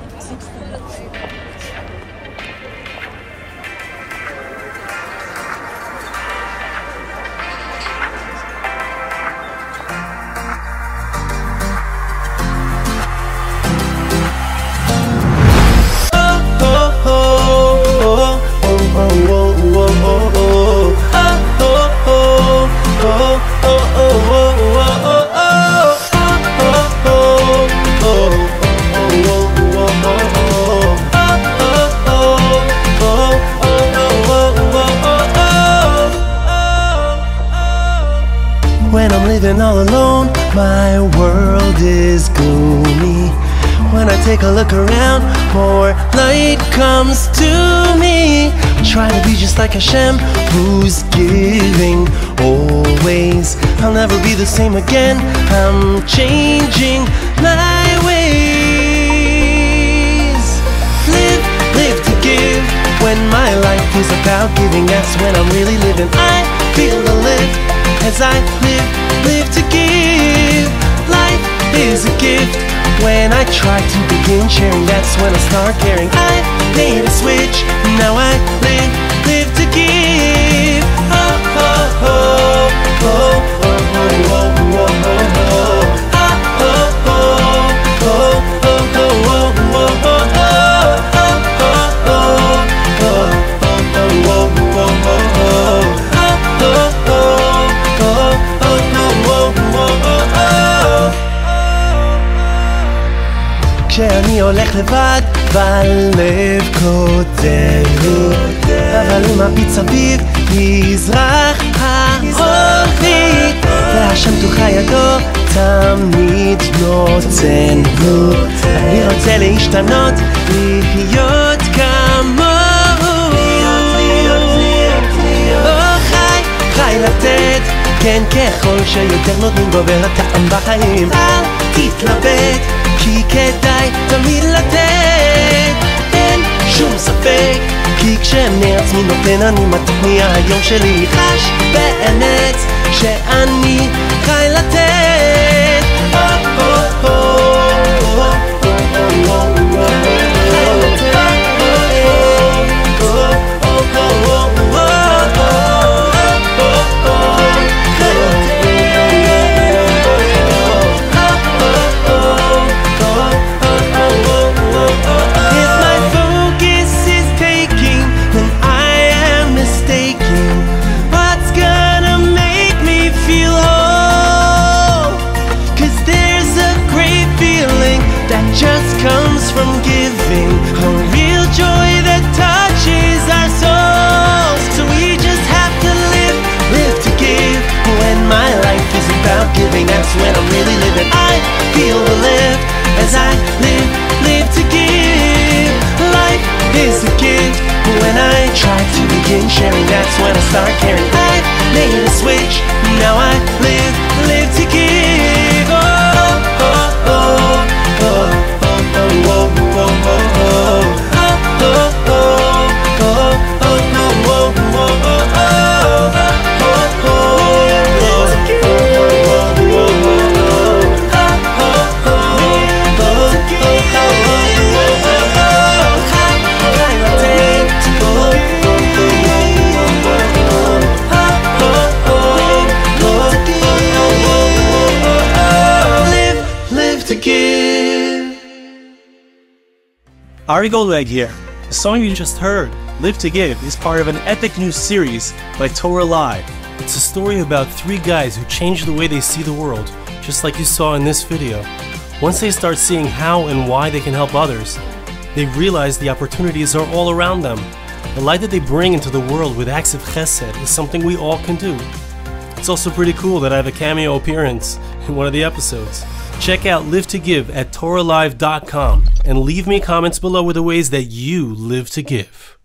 When I'm living all alone, my world is gloomy. When I take a look around, more light comes to me. Try to be just like Hashem, who's giving always. I'll never be the same again, I'm changing my ways. Live to give. When my life is about giving, that's when I'm really living. I feel the lift as I live to give. Life is a gift. When I try to begin sharing, that's when I start caring. I made a switch, now I live to give. Oh, oh, oh, oh, oh, oh, oh, oh, oh. כשאני הולך לבד בלב כותב לי, אבל אם הביט סביב יזרח האור והשם תוכה ידו תמיד נותן לו. אני רוצה להשתנות, להיות כמוהו. חי לתת, כן, ככל שיותר נותנים גובר הטעם בחיים. אל תתלבט, כי כדאי תמיד לתת, אין שום ספק, כי כשאני עצמי נותן אני מתניע. היום שלי חש באמת שאני חי לתת. Comes from giving, a real joy that touches our souls. So we just have to live to give. When my life is about giving, that's when I'm really living. I feel the lift as I live to give. Life is a gift. When I try to begin sharing, that's when I start caring. I made a switch, now I live to give. Oh, oh, oh, oh, oh. Ari Goldwag here. The song you just heard, Live to Give, is part of an epic new series by Torah Live. It's a story about three guys who change the way they see the world, just like you saw in this video. Once they start seeing how and why they can help others, they realize the opportunities are all around them. The light that they bring into the world with acts of chesed is something we all can do. It's also pretty cool that I have a cameo appearance in one of the episodes. Check out Live to Give at TorahLive.com and leave me comments below with the ways that you live to give.